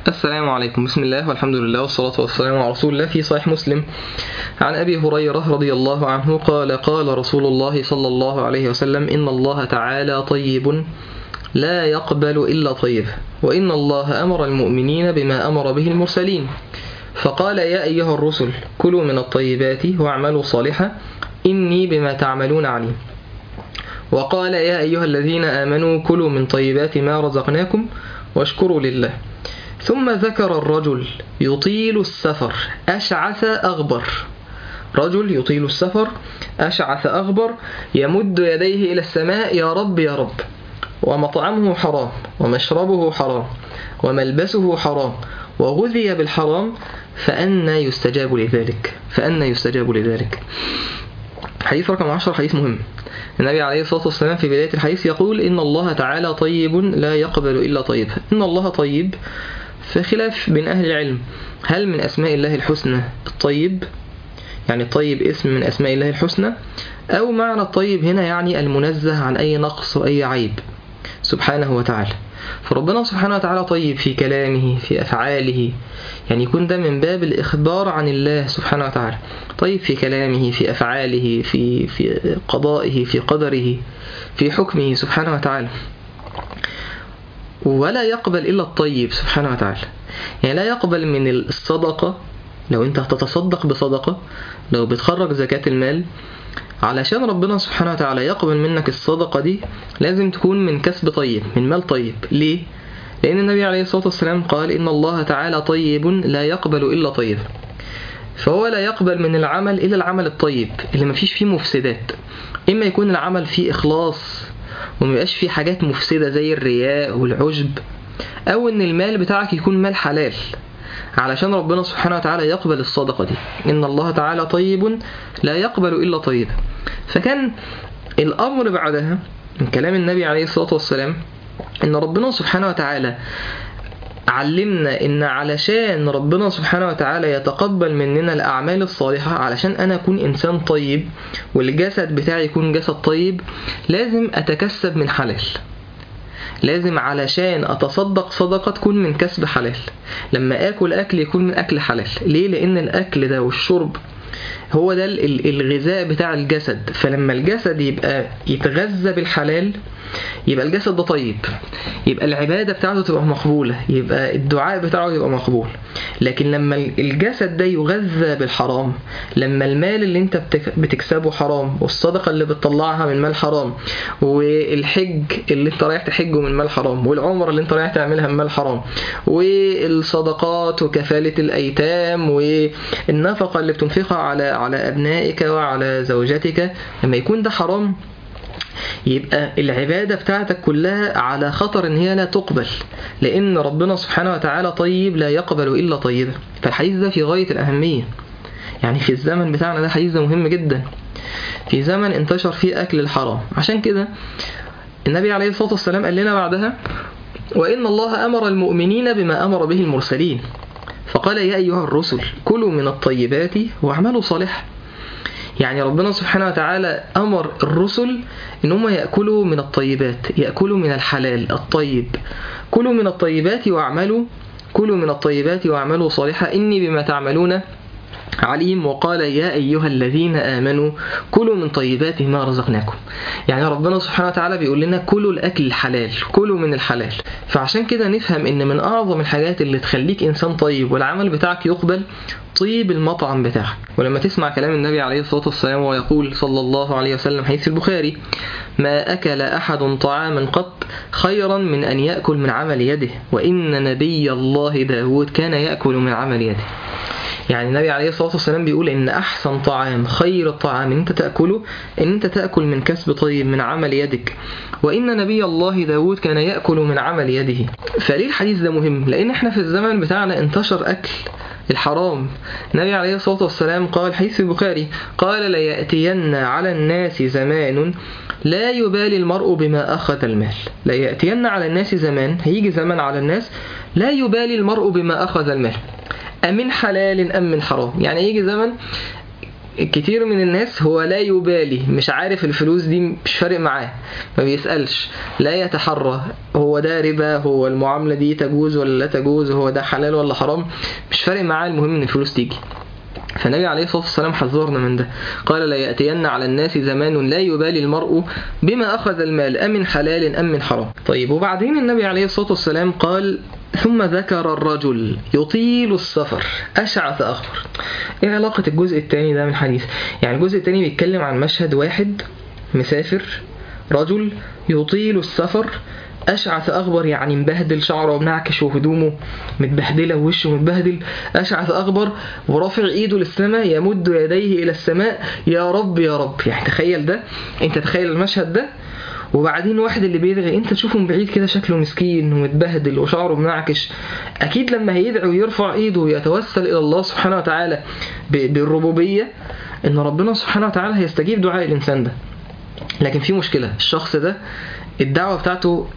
السلام عليكم. بسم الله والحمد لله والصلاة والسلام على رسول الله. في صحيح مسلم عن أبي هريرة رضي الله عنه قال قال رسول الله صلى الله عليه وسلم: إن الله تعالى طيب لا يقبل إلا طيب، وإن الله أمر المؤمنين بما أمر به المرسلين، فقال: يا أيها الرسل كلوا من الطيبات واعملوا صالحا إني بما تعملون عليم. وقال: يا أيها الذين آمنوا كلوا من طيبات ما رزقناكم واشكروا لله. ثم ذكر الرجل يطيل السفر أشعث أغبر، رجل يطيل السفر أشعث أغبر يمد يديه إلى السماء: يا رب يا رب، ومطعمه حرام ومشربه حرام وملبسه حرام وغذي بالحرام، فأنى يستجاب لذلك. حديث رقم 10، حديث مهم. النبي عليه الصلاة والسلام في بداية الحديث يقول: إن الله تعالى طيب لا يقبل إلا طيب. إن الله طيب، في خلاف بين أهل العلم، هل من أسماء الله الحسنى الطيب، يعني الطيب اسم من أسماء الله الحسنى، أو معنى الطيب هنا يعني المنزه عن أي نقص وأي عيب سبحانه وتعالى. فربنا سبحانه وتعالى طيب في كلامه في أفعاله، يعني يكون ده من باب الإخبار عن الله سبحانه وتعالى، طيب في كلامه في أفعاله في قضائه في قدره في حكمه سبحانه وتعالى. ولا يقبل إلا الطيب سبحانه وتعالى، يعني لا يقبل من الصدقة. لو أنت هتتصدق بصدقة، لو بتخرج زكاة المال، علشان ربنا سبحانه وتعالى يقبل منك الصدقة دي لازم تكون من كسب طيب، من مال طيب. ليه؟ لأن النبي عليه الصلاة والسلام قال: إن الله تعالى طيب لا يقبل إلا طيب. فهو لا يقبل من العمل إلا العمل الطيب اللي مفيش فيه مفسدات. إما يكون العمل فيه إخلاص وميبقاش فيه حاجات مفسدة زي الرياء والعجب، أو إن المال بتاعك يكون مال حلال علشان ربنا سبحانه وتعالى يقبل الصدقة دي. إن الله تعالى طيب لا يقبل إلا طيب. فكان الأمر بعدها من كلام النبي عليه الصلاة والسلام إن ربنا سبحانه وتعالى علمنا إن علشان ربنا سبحانه وتعالى يتقبل مننا الأعمال الصالحة، علشان أنا أكون إنسان طيب والجسد بتاعي يكون جسد طيب، لازم أتكسب من حلال. لازم علشان أتصدق صدقة تكون من كسب حلال. لما أكل أكل يكون من أكل حلال. ليه؟ لأن الأكل ده والشرب هو ده الغذاء بتاع الجسد. فلما الجسد يبقى يتغذى بالحلال يبقى الجسد ده طيب، يبقى العبادة بتاعته تبقى مقبولة، يبقى الدعاء بتاعه يبقى مقبول. لكن لما الجسد ده يغذى بالحرام، لما المال اللي انت بتكسبه حرام، والصدقة اللي بتطلعها من مال حرام، والحج اللي انت رايح تحجه من مال حرام، والعمرة اللي انت رايح تعملها من مال حرام، والصدقات وكفالة الأيتام والنفقة اللي بتنفقها على أبنائك وعلى زوجتك، لما يكون ده حرام يبقى العبادة بتاعتك كلها على خطر ان هي لا تقبل، لان ربنا سبحانه وتعالى طيب لا يقبل الا طيبا. فالحديث ده في غاية الأهمية، يعني في الزمن بتاعنا ده حديث ده مهم جدا، في زمن انتشر فيه أكل الحرام. عشان كده النبي عليه الصلاة والسلام قال لنا بعدها: وإن الله أمر المؤمنين بما أمر به المرسلين، فقال: يا أيها الرسل كلوا من الطيبات واعملوا صالحا. يعني ربنا سبحانه وتعالى أمر الرسل إن هم يأكلوا من الطيبات، يأكلوا من الحلال الطيب. كلوا من الطيبات واعملوا صالحا إني بما تعملون عليم. وقال: يا أيها الذين آمنوا كلوا من طيبات ما رزقناكم. يعني ربنا سبحانه وتعالى بيقول لنا كلوا الأكل الحلال، كلوا من الحلال. فعشان كده نفهم إن من أعظم الحاجات اللي تخليك إنسان طيب والعمل بتاعك يقبل طيب المطعم بتاعك. ولما تسمع كلام النبي عليه الصلاة والسلام ويقول صلى الله عليه وسلم حديث البخاري: ما أكل أحد طعاما قط خيرا من أن يأكل من عمل يده، وإن نبي الله داود كان يأكل من عمل يده. يعني النبي عليه الصلاة والسلام بيقول إن أحسن طعام، خير الطعام إن أنت تأكله، إن أنت تأكل من كسب طيب من عمل يدك، وإن نبي الله داود كان يأكل من عمل يده. فليه الحديث ده مهم؟ لأن إحنا في الزمن بتاعنا انتشر أكل الحرام. النبي عليه الصلاة والسلام قال حديث البخاري قال: ليأتين على الناس زمان لا يبالي المرء بما أخذ المال. ليأتين على الناس زمان، هيجي زمان على الناس لا يبالي المرء بما أخذ المال، أمن حلال أم من حرام. يعني يجي زمن كتير من الناس هو لا يبالي، مش عارف الفلوس دي مش فارق معاه، ما بيسألش، لا يتحرى هو ده ربا، هو المعاملة دي تجوز ولا لا تجوز، هو ده حلال ولا حرام، مش فارق معاه، المهم ان الفلوس تيجي. فالنبي عليه الصلاة والسلام حذرنا من ده، قال لا يأتين على الناس زمان لا يبالي المرء بما أخذ المال أمن حلال أم من حرام. طيب وبعدين النبي عليه الصلاة والسلام قال ثم ذكر الرجل يطيل السفر أشعث أغبر. إيه علاقة الجزء الثاني ده من الحديث؟ يعني الجزء الثاني بيتكلم عن مشهد واحد مسافر، رجل يطيل السفر أشعث أغبر، يعني مبهدل، شعره ومنعكش وهدومه متبهدلة ووشه متبهدل، أشعث أغبر، ورافع إيده للسماء، يمد يديه إلى السماء يا رب يا رب. يعني تخيل ده، أنت تخيل المشهد ده، وبعدين واحد اللي بيدعي أنت تشوفه من بعيد كده شكله مسكين ومتبهدل وشعره منعكش، أكيد لما هيدعي ويرفع إيده ويتوسل إلى الله سبحانه وتعالى بالربوبية إن ربنا سبحانه وتعالى هيستجيب دعاء الإنسان ده. لكن في مشكلة، الشخص ده الدعوة بتاعته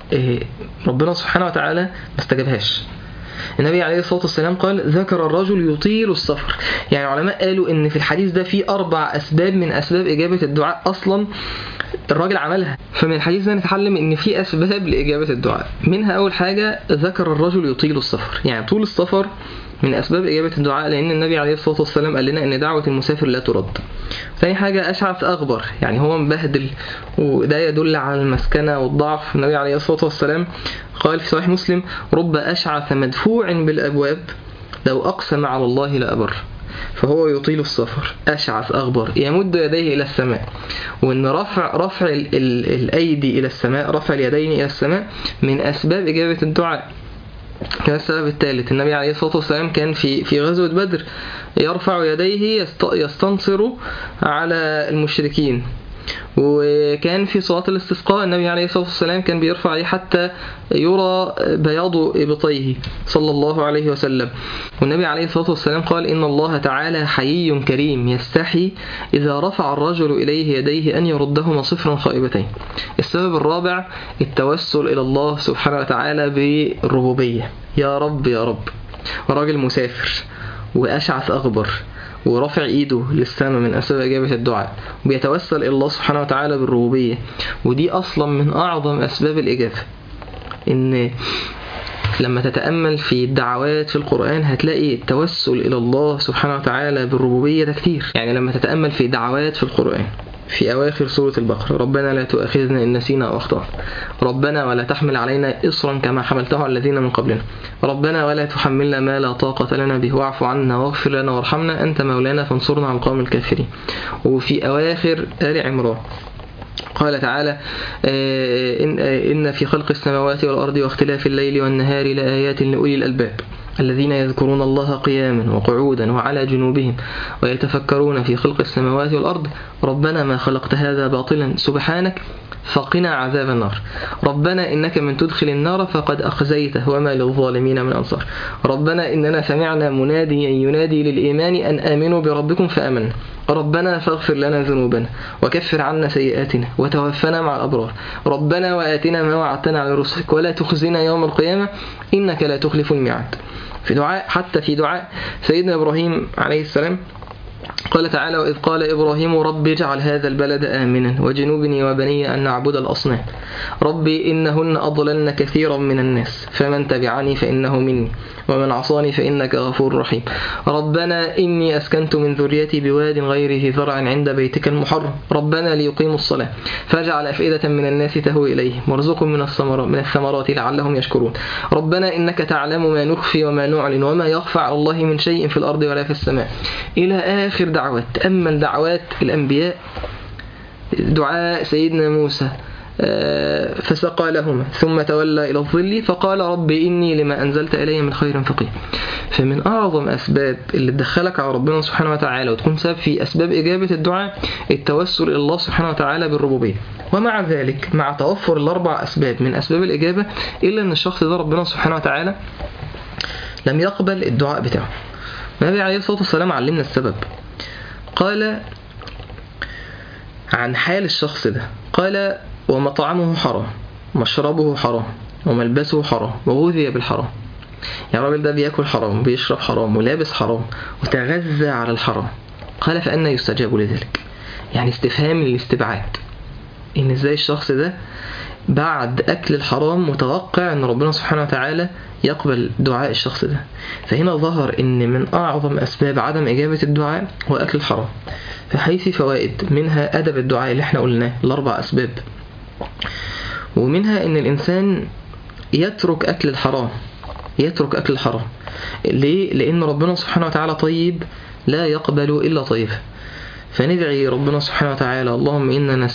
ربنا سبحانه وتعالى ما استجابهاش. النبي عليه الصلاة والسلام قال ذكر الرجل يطيل السفر. يعني علماء قالوا ان في الحديث ده في 4 أسباب من أسباب إجابة الدعاء أصلا الراجل عملها. فمن الحديث ده نتعلم ان في أسباب لإجابة الدعاء. منها أول حاجة ذكر الرجل يطيل السفر، يعني طول السفر من أسباب إجابة الدعاء، لأن النبي عليه الصلاة والسلام قال لنا أن دعوة المسافر لا ترد. ثاني حاجة أشعث أغبر، يعني هو مبهدل، وده يدل على المسكنة والضعف. النبي عليه الصلاة والسلام قال في صحيح مسلم رب أشعث مدفوع بالأبواب لو أقسم على الله لأبر. فهو يطيل السفر أشعث أغبر، يمد يديه إلى السماء، وأن رفع الأيدي إلى السماء، رفع اليدين إلى السماء من أسباب إجابة الدعاء. كان السبب الثالث، النبي عليه الصلاة والسلام كان في غزوة بدر يرفع يديه يستنصر على المشركين، وكان في صلاة الاستسقاء النبي عليه الصلاة والسلام كان بيرفع يديه حتى يرى بياض إبطيه صلى الله عليه وسلم. والنبي عليه الصلاة والسلام قال إن الله تعالى حيي كريم يستحي إذا رفع الرجل إليه يديه أن يردهما صفرا خائبتين. السبب الرابع التوسل إلى الله سبحانه وتعالى بالربوبية، يا رب يا رب. وراجل مسافر وأشعث أغبر ورفع ايده للسماء من أسباب إجابة الدعاء، وبيتوسل إلى الله سبحانه وتعالى بالربوبية، ودي أصلا من أعظم أسباب الإجابة. إن لما تتأمل في الدعوات في القرآن هتلاقي التوسل إلى الله سبحانه وتعالى بالربوبية ده كتير. يعني لما تتأمل في دعوات في القرآن في أواخر سورة البقرة ربنا لا تؤاخذنا إن نسينا أو أخطأنا، ربنا ولا تحمل علينا إصرا كما حملته على الذين من قبلنا، ربنا ولا تحملنا ما لا طاقة لنا به واعف عنا واغفر لنا وارحمنا أنت مولانا فانصرنا على القوم الكافرين. وفي أواخر آل عمران قال تعالى إن في خلق السماوات والأرض واختلاف الليل والنهار لآيات لأولي الألباب الذين يذكرون الله قياما وقعودا وعلى جنوبهم ويتفكرون في خلق السماوات والأرض ربنا ما خلقت هذا باطلا سبحانك فقنا عذاب النار، ربنا إنك من تدخل النار فقد أخزيته وما للظالمين من أنصار، ربنا إننا سمعنا مناديا ينادي للإيمان أن آمنوا بربكم فآمنا، ربنا فاغفر لنا ذنوبنا وكفر عنا سيئاتنا وتوفنا مع الأبرار، ربنا وآتنا ما وعدتنا على رسلك ولا تخزنا يوم القيامة إنك لا تخلف الميعاد. في دعاء حتى في دعاء سيدنا إبراهيم عليه السلام قال تعالى وإذ قال إبراهيم رب اجعل هذا البلد آمنا وجنوبني وبني أن نعبد الأصنام ربي إنهن أضللن كثيرا من الناس فمن تبعني فإنه مني ومن عصاني فإنك غفور رحيم، ربنا إني أسكنت من ذريتي بواد غير ذي زرع عند بيتك المحرم ربنا ليقيموا الصلاة فاجعل أفئدة من الناس تهوي إليهم وارزقهم من الثمرات لعلهم يشكرون، ربنا إنك تعلم ما نخفي وما نعلن وما يخفى على الله من شيء في الأرض ولا في السماء إلى آخر دعوات. تأمل دعوات الأنبياء، دعاء سيدنا موسى فسقى لهما ثم تولى إلى الظل فقال رب إني لما أنزلت إلي من خير فقير. فمن أعظم أسباب اللي تدخلك على ربنا سبحانه وتعالى وتكون سبب في أسباب إجابة الدعاء التوسل إلى الله سبحانه وتعالى بالربوبية. ومع ذلك مع توفر ال4 أسباب من أسباب الإجابة إلا أن الشخص ده ربنا سبحانه وتعالى لم يقبل الدعاء بتاعه. النبي عليه الصلاة والسلام علمنا السبب، قال عن حال الشخص ده قال ومطعمه حرام مشربه حرام وملبسه حرام وغذي بالحرام. يعني الراجل ده بياكل حرام وبيشرب حرام ولابس حرام وتغذى على الحرام. قال فأنا يستجاب لذلك، يعني استفهام الاستبعاد، إن إزاي الشخص ده بعد أكل الحرام متوقع أن ربنا سبحانه وتعالى يقبل دعاء الشخص ده. فهنا ظهر أن من أعظم أسباب عدم إجابة الدعاء هو أكل الحرام. فحيث فوائد، منها أدب الدعاء اللي احنا قلناه، الأربع أسباب، ومنها أن الإنسان يترك أكل الحرام. يترك أكل الحرام ليه؟ لأن ربنا سبحانه وتعالى طيب لا يقبل إلا طيب. فندعي ربنا سبحانه وتعالى اللهم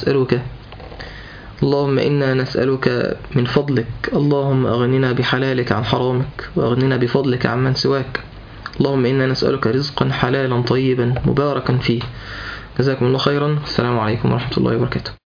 إنا نسألك من فضلك، اللهم أغننا بحلالك عن حرامك، وأغننا بفضلك عن من سواك، اللهم إنا نسألك رزقا حلالا طيبا مباركا فيه. جزاكم الله خيرا، السلام عليكم ورحمة الله وبركاته.